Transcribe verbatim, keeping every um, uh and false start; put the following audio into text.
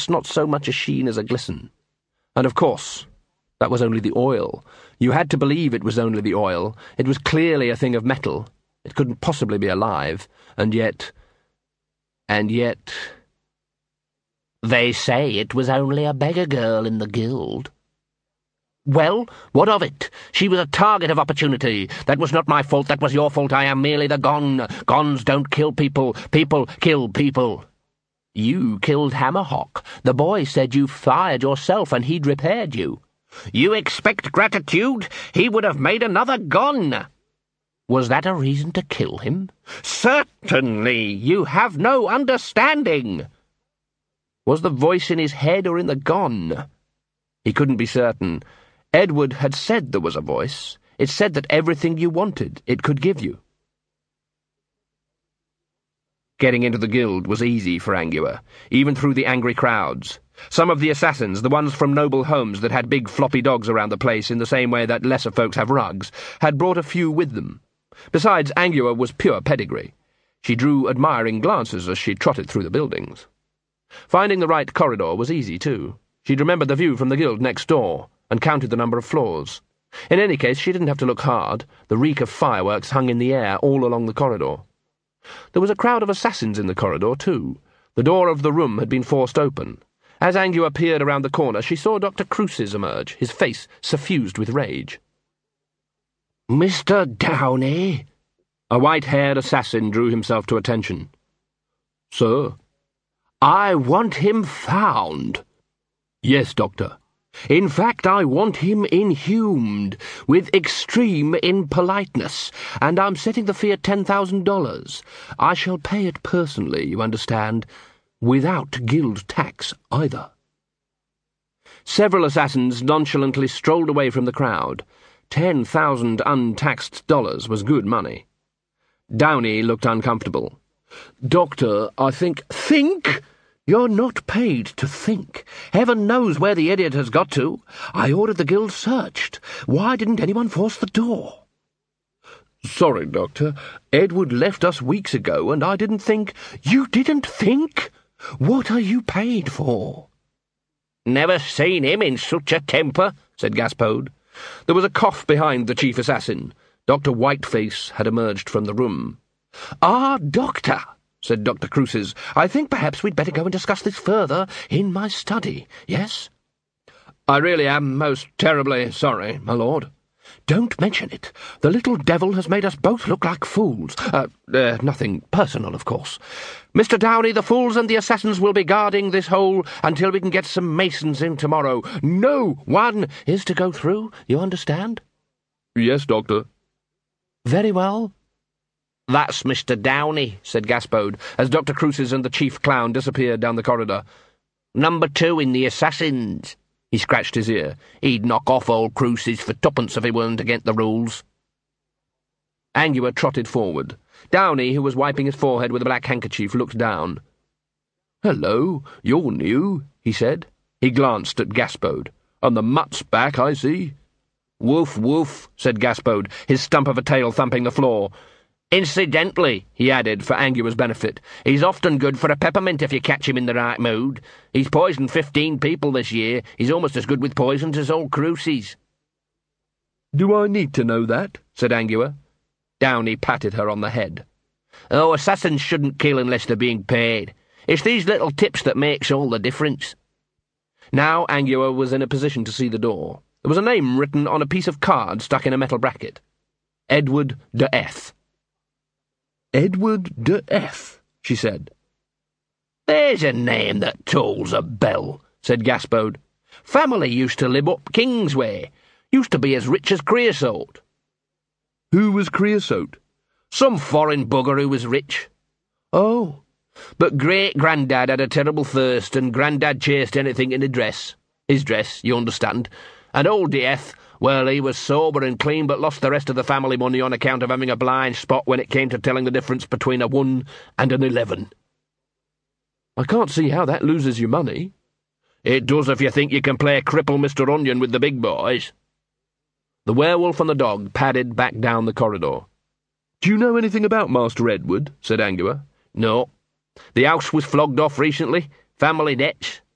just not so much a sheen as a glisten. And of course, that was only the oil. You had to believe it was only the oil. It was clearly a thing of metal. It couldn't possibly be alive. And yet... And yet... They say it was only a beggar girl in the guild. Well, what of it? She was a target of opportunity. That was not my fault, that was your fault. I am merely the Gon. Gons don't kill people. People kill people. You killed Hammerhawk. The boy said you fired yourself and he'd repaired you. You expect gratitude? He would have made another Gon. Was that a reason to kill him? Certainly. You have no understanding. Was the voice in his head or in the Gon? He couldn't be certain. Edward had said there was a voice. It said that everything you wanted, it could give you. Getting into the guild was easy for Angua, even through the angry crowds. Some of the assassins, the ones from noble homes that had big floppy dogs around the place in the same way that lesser folks have rugs, had brought a few with them. Besides, Angua was pure pedigree. She drew admiring glances as she trotted through the buildings. Finding the right corridor was easy, too. She'd remembered the view from the guild next door, and counted the number of floors. In any case, she didn't have to look hard. The reek of fireworks hung in the air all along the corridor. There was a crowd of assassins in the corridor, too. The door of the room had been forced open. As Angua peered around the corner, she saw Doctor Cruces emerge, his face suffused with rage. "Mister Downey?" A white-haired assassin drew himself to attention. "Sir?" "I want him found." "Yes, Doctor." "In fact, I want him inhumed, with extreme impoliteness, and I'm setting the fee at ten thousand dollars. I shall pay it personally, you understand, without guild tax either." Several assassins nonchalantly strolled away from the crowd. Ten thousand untaxed dollars was good money. Downey looked uncomfortable. "Doctor, I think—" "Think? You're not paid to think. Heaven knows where the idiot has got to. I ordered the guild searched. Why didn't anyone force the door?" "Sorry, Doctor. Edward left us weeks ago, and I didn't think—" "You didn't think? What are you paid for?" "Never seen him in such a temper," said Gaspode. There was a cough behind the chief assassin. Doctor Whiteface had emerged from the room. "Ah, Doctor," said Doctor Cruces, "I think perhaps we'd better go and discuss this further in my study, yes?" "I really am most terribly sorry, my lord." "Don't mention it. The little devil has made us both look like fools. Uh, uh, nothing personal, of course. Mister Downey, the fools and the assassins will be guarding this hole until we can get some masons in tomorrow. No one is to go through, you understand?" "Yes, Doctor." "Very well." "That's Mister Downey," said Gaspode, as Doctor Cruces and the chief clown disappeared down the corridor. "Number two in the assassins." He scratched his ear. "He'd knock off old Cruces for twopence if he weren't against the rules." Angua trotted forward. Downey, who was wiping his forehead with a black handkerchief, looked down. "Hello, you're new," he said. He glanced at Gaspode. "And the mutt's back, I see." "Woof, woof," said Gaspode, his stump of a tail thumping the floor. "Incidentally," he added, for Angua's benefit, "he's often good for a peppermint if you catch him in the right mood. He's poisoned fifteen people this year. He's almost as good with poisons as old Cruces." "Do I need to know that?" said Angua. Downey patted her on the head. "Oh, assassins shouldn't kill unless they're being paid. It's these little tips that makes all the difference." Now Angua was in a position to see the door. There was a name written on a piece of card stuck in a metal bracket. Edward de F. "Edward de F," she said. "There's a name that tolls a bell," said Gaspode. "Family used to live up Kingsway. Used to be as rich as Creosote." "Who was Creosote?" "Some foreign bugger who was rich." "Oh." "But great-granddad had a terrible thirst, and granddad chased anything in a dress. His dress, you understand. And old D F, well, he was sober and clean, but lost the rest of the family money on account of having a blind spot when it came to telling the difference between a one and an eleven." "I can't see how that loses you money." "It does if you think you can play cripple Mister Onion with the big boys." The werewolf and the dog padded back down the corridor. "Do you know anything about Master Edward?" said Angua. "No. The house was flogged off recently. Family debts.